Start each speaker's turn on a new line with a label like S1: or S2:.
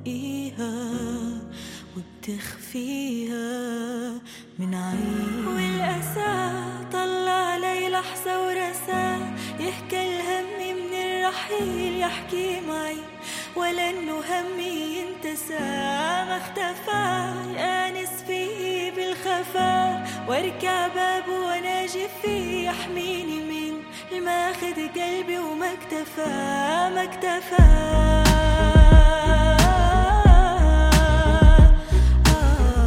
S1: بتلاقيها وبتخفيها من عين. والأسى طلع علي لحظة ورسى يحكي الهم من الرحيل، يحكي معي ولا إنه همي ينتسى، ما اختفى يانس فيه بالخفا، واركع بابه وناجي فيه يحميني من الماخذ قلبي وما اكتفى ما اكتفى.